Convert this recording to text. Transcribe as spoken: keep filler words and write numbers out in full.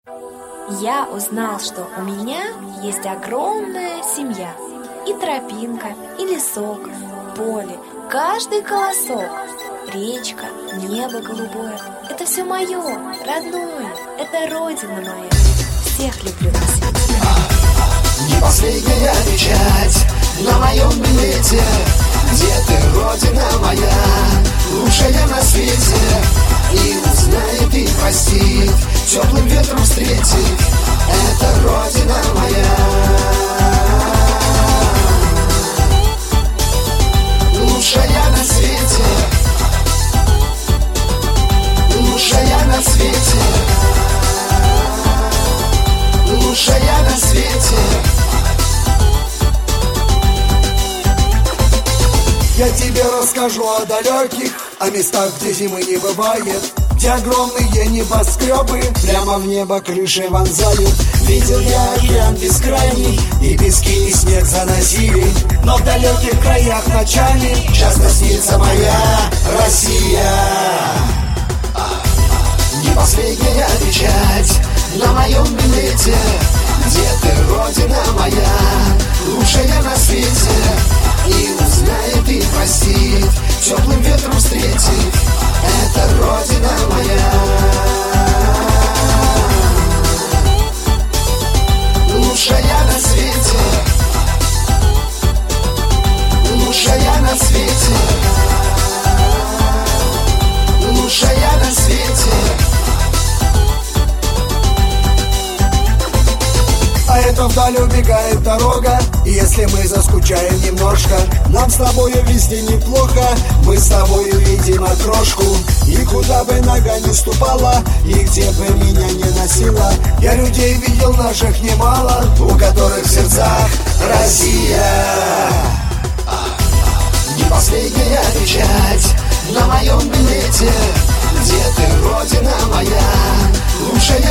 Я узнал, что у меня есть огромная семья. И тропинка, и лесок, поле, каждый колосок, речка, небо голубое. Это все мое, родное, это родина моя. Всех люблю на свете. Не последняя печать на моем билете. Где ты, родина моя, лучшая на свете. И узнает, и простит, теплым ветром встретит. Это родина моя. Лучшая на свете. Лучшая на свете. Лучшая на свете. Я тебе расскажу о далеких, о местах, где зимы не бывает, где огромные небоскребы прямо в небо крышей вонзают. Видел я океан бескрайний, и пески и снег заносили, но в далеких краях ночами часто снится моя Россия. Не последняя печать на моем билете. Где ты, родина моя, лучшая на свете. И узнает, и простит, теплым ветром встретит. Это родина моя. Лучшая на свете. Лучшая на свете. Лучшая на свете. А это вдаль убегает дорога, и если мы заскучаем немножко, нам с тобою везде неплохо. Мы с тобою видим окрошку, и куда бы нога не ступала, и где бы меня не носила, я людей видел наших немало, у которых в сердцах Россия. Не последняя печать на моем билете. Где ты, родина моя, лучшая